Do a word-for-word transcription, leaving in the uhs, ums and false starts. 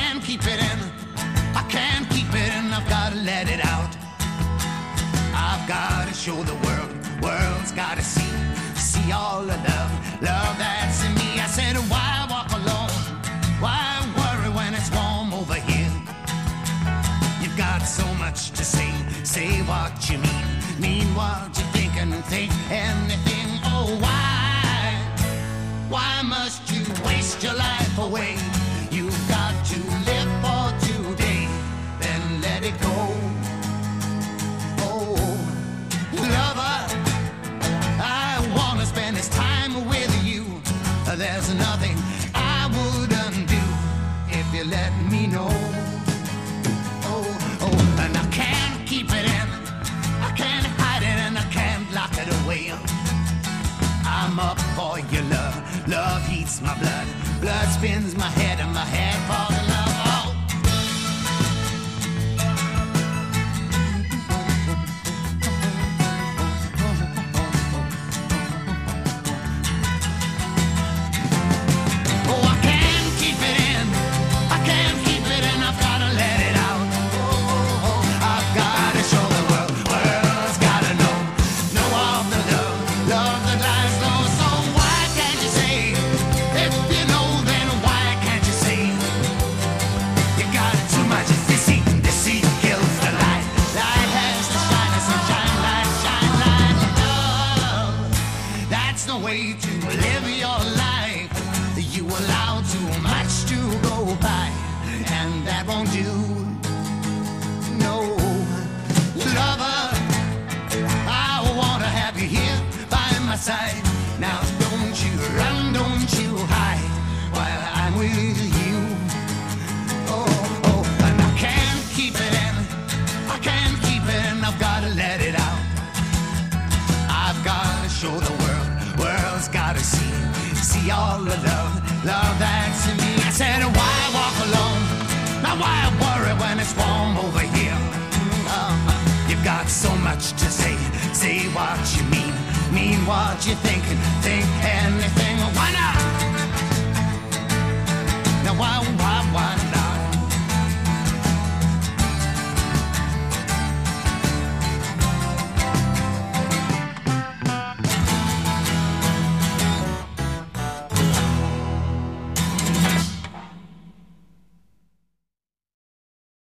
can't keep it in. I can't keep it in. I've got to let it out. I've got to show the world. World's got to see. See all the love. Love that's in me. I said, why walk alone? Why worry when it's warm over here? You've got so much to say. Say what you mean. Mean what you think and think anything. Oh, why? Why must you waste your life away? You've got to live for today. Then let it go. Oh, lover, I wanna spend this time with you. There's nothing I wouldn't do if you let me know. Oh, oh, and I can't keep it in. I can't hide it and I can't lock it away. I'm up for your love. Love heats my blood. Blood spins my head and my head falls in love. Oh. Oh, I can't keep it in. I can't keep it in. I've gotta let it out. Oh, oh, I've gotta show the world. World's gotta know. Know of the love. Love that lies low. So why can't you say? If you know, then why can't you say? You got too much deceit. Deceit kills the light. Light has to shine. The sunshine, light, shine, light. Love. That's no way to live your life. You allow too much to go by, and that won't do. No, lover, I wanna have you here by my side. Now don't you run, don't you hide, while I'm with you. Oh, oh, and I can't keep it in. I can't keep it in. I've gotta let it out. I've gotta show the world. World's gotta see. See all the love. Love that's in me. I said, why walk alone? Now why worry when it's warm over here? Uh, you've got so much to say. Say what you mean. Mean what you think. Think anything. Why not? Now why